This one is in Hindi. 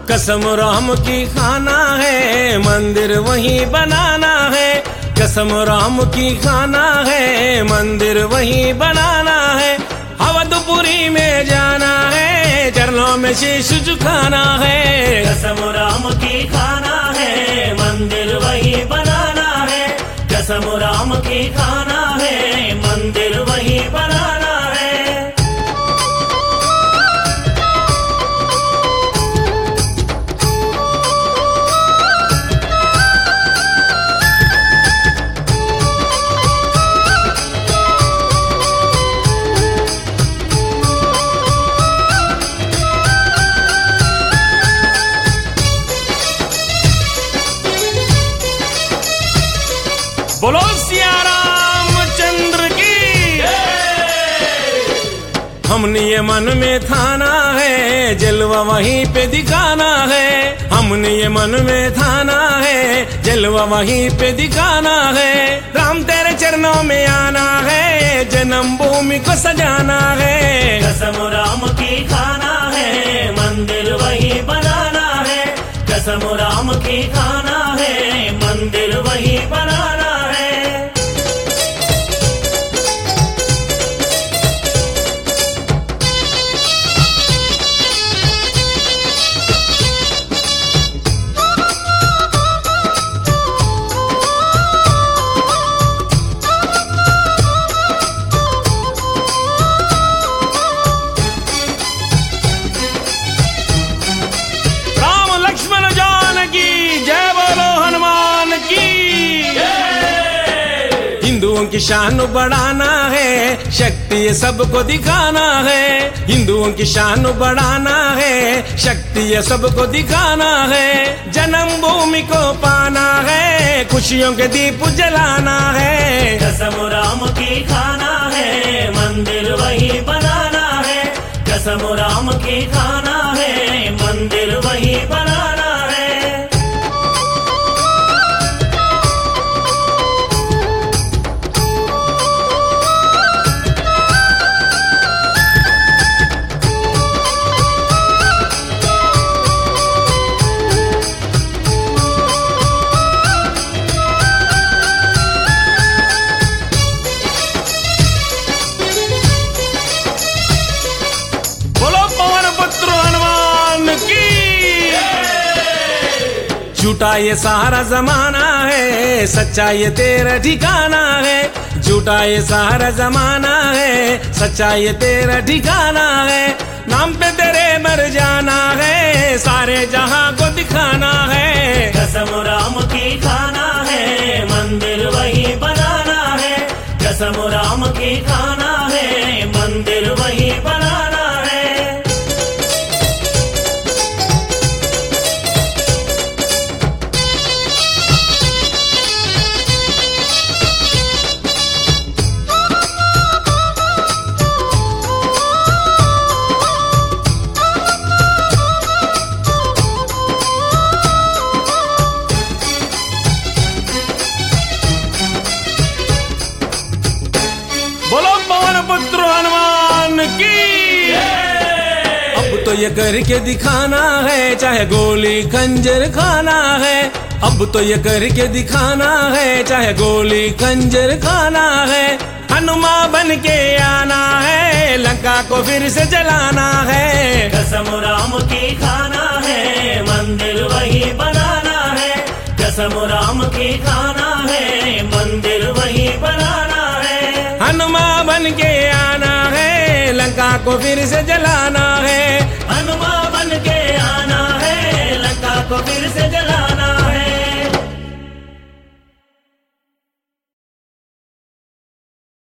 कसम राम की खाना है, मंदिर वहीं बनाना है। कसम राम की खाना है, मंदिर वहीं बनाना है। अवधपुरी में जाना है, चरणों में शीश झुकाना है। कसम राम की खाना है, मंदिर वहीं बनाना है। कसम राम की खाना है, मंदिर वहीं बनाना है। बोलो सिया रामचंद्र की। हमने ये मन में ठाना है, जलवा वहीं पे दिखाना है। हमने ये मन में ठाना है, जलवा वहीं पे दिखाना है। राम तेरे चरणों में आना है, जन्म भूमि को सजाना है। कसम राम की खाना है, मंदिर वहीं बनाना है। कसम राम की खाना है, मंदिर वहीं बनाना है। हिंदुओं की शान बढ़ाना है, शक्ति ये सबको दिखाना है। हिंदुओं की शान बढ़ाना है, शक्ति ये सबको दिखाना है। जन्मभूमि को पाना है, खुशियों के दीप जलाना है। कसम राम की खाना है, मंदिर वहीं बनाना है। कसम राम की खाना है, मंदिर वहीं बनाना है। झूठा ये सारा जमाना है, सच्चा ये तेरा ठिकाना है। झूठा ये सारा जमाना है, सच्चा ये तेरा ठिकाना है। नाम पे तेरे मर जाना है, सारे जहां को दिखाना है। कसम राम की खाना है, मंदिर वहीं बनाना है। कसम राम की खाना है, मंदिर वहीं बनाना है। बोलो पवन पुत्र हनुमान की। अब तो ये करके दिखाना है, चाहे गोली खंजर खाना है। अब तो ये करके दिखाना है, चाहे गोली खंजर खाना है। हनुमान बन के आना है, लंका को फिर से जलाना है। कसम राम की खाना है, मंदिर वहीं बनाना है। कसम राम की खाना है, मंदिर वहीं बनाना है। हनुमान बन के आना है, लंका को फिर से जलाना है। हनुमान बन के आना है, लंका को फिर से जलाना है।